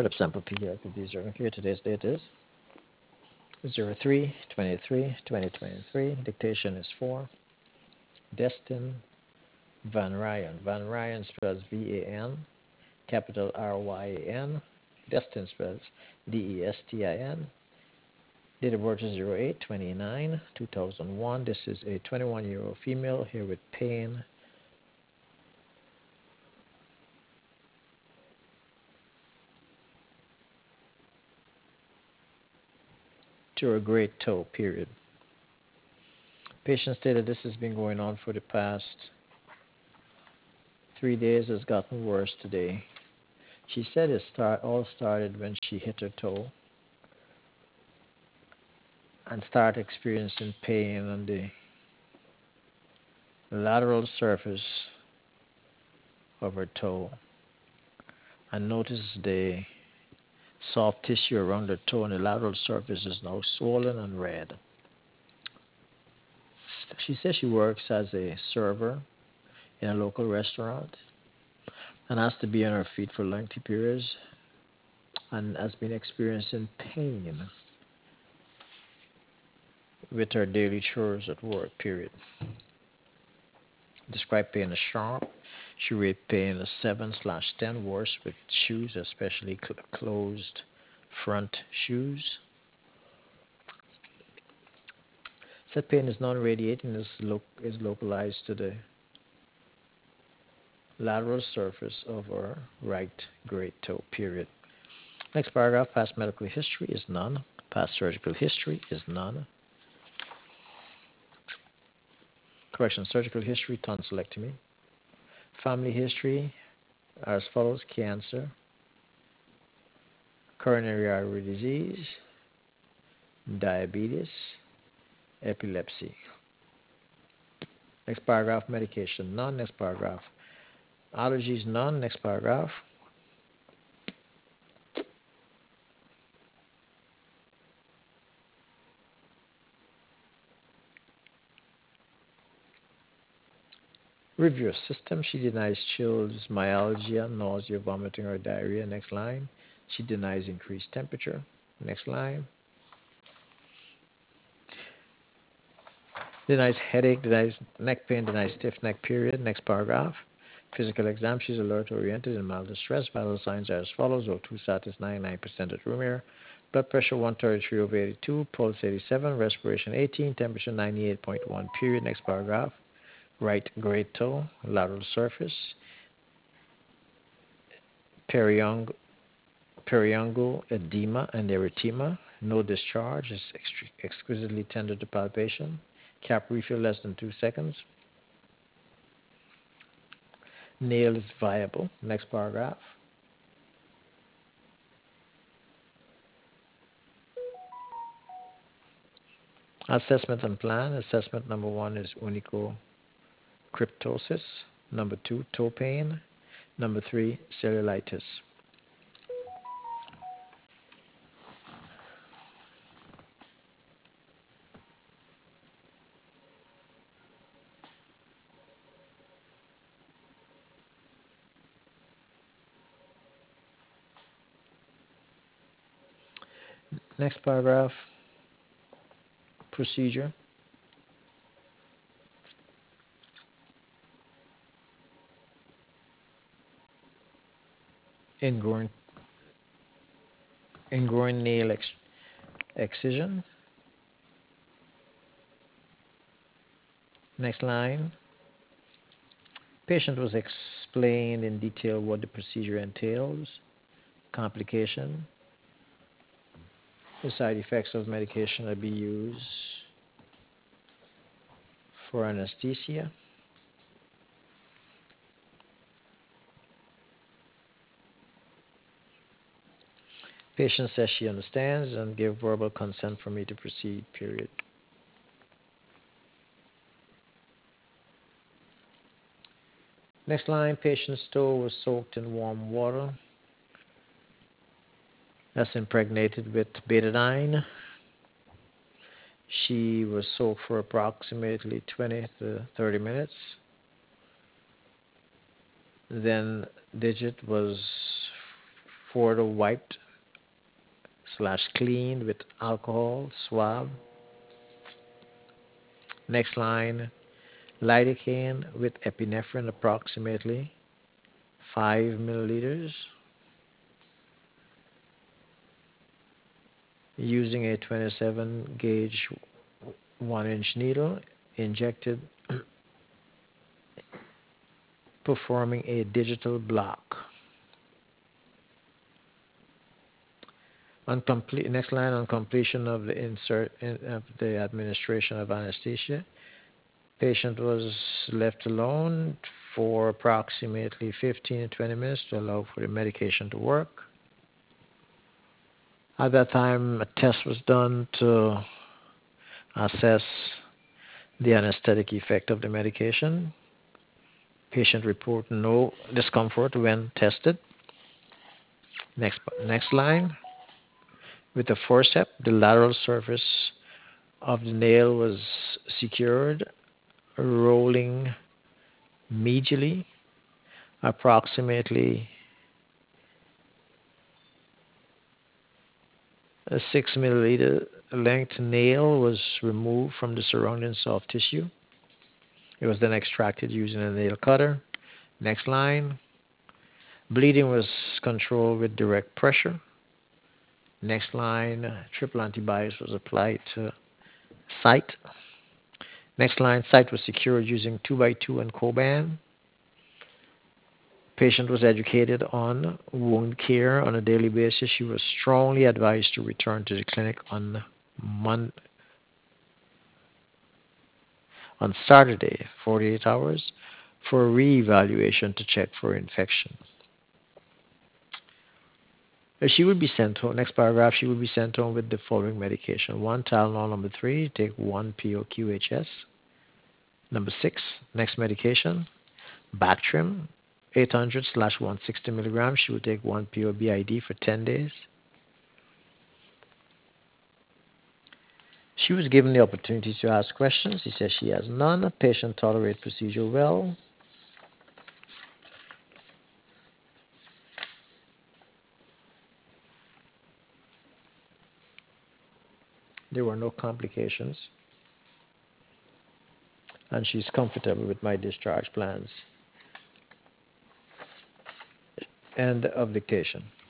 Philip Sample Pediatric Disease here. Today's date is 03/23/2023. Dictation is 4. Destin Van Ryan. Van Ryan spells VAN, capital RYAN. Destin spells DESTIN. Date of birth is 08/29/2001. This is a 21-year-old female here with pain to her great toe, period. Patient stated this has been going on for the past 3 days, has gotten worse today. She said all started when she hit her toe and started experiencing pain on the lateral surface of her toe and noticed the soft tissue around her toe and the lateral surface is now swollen and red. She says she works as a server in a local restaurant and has to be on her feet for lengthy periods and has been experiencing pain with her daily chores at work, period. Described pain as sharp. She rated pain as 7/10, worse with shoes, especially closed front shoes. Said pain is non-radiating, is localized to the lateral surface of her right great toe, period. Next paragraph, past medical history is none. Past surgical history is none. Correction, surgical history, tonsillectomy. Family history are as follows: cancer, coronary artery disease, diabetes, epilepsy. Next paragraph, medication, none. Next paragraph, allergies, none. Next paragraph, review of system. She denies chills, myalgia, nausea, vomiting, or diarrhea. Next line, she denies increased temperature. Next line, denies headache, denies neck pain, denies stiff neck, period. Next paragraph, physical exam. She's alert, oriented, and mild distress. Vital signs are as follows: O2 status 99% at room air. Blood pressure 133/82, pulse 87, respiration 18, temperature 98.1, period. Next paragraph, right great toe, lateral surface, periungual edema and erythema, no discharge, is exquisitely tender to palpation. Cap refill less than 2 seconds. Nail is viable. Next paragraph. Assessment and plan. Assessment number 1 is onychocryptosis. Number 2, toe pain. Number 3, cellulitis. Next paragraph. Procedure. Ingrown nail excision. Next line. Patient was explained in detail what the procedure entails, complication, the side effects of medication that be used for anesthesia. Patient says she understands and gave verbal consent for me to proceed, period. Next line, patient's toe was soaked in warm water that's impregnated with betadine. She was soaked for approximately 20 to 30 minutes. Then digit was further wiped slash cleaned with alcohol swab. Next line, lidocaine with epinephrine approximately 5 milliliters using a 27 gauge 1-inch needle injected performing a digital block. Next line, on completion of the administration of anesthesia, patient was left alone for approximately 15 to 20 minutes to allow for the medication to work. At that time, a test was done to assess the anesthetic effect of the medication. Patient reported no discomfort when tested. Next line. With the forceps, the lateral surface of the nail was secured, rolling medially. Approximately a 6 milliliter length nail was removed from the surrounding soft tissue. It was then extracted using a nail cutter. Next line. Bleeding was controlled with direct pressure. Next line. Triple antibiotics was applied to site. Next line. Site was secured using 2x2 and Coban. Patient was educated on wound care on a daily basis. She was strongly advised to return to the clinic on Saturday, 48 hours, for a reevaluation to check for infection. She would be sent home. Next paragraph, she would be sent home with the following medication: 1 Tylenol number 3, take 1 POQHS. Number 6, next medication, Bactrim, 800/160 milligrams. She would take 1 POBID for 10 days. She was given the opportunity to ask questions. He says she has none. Patient tolerates procedure well. There were no complications. And she's comfortable with my discharge plans. End of dictation.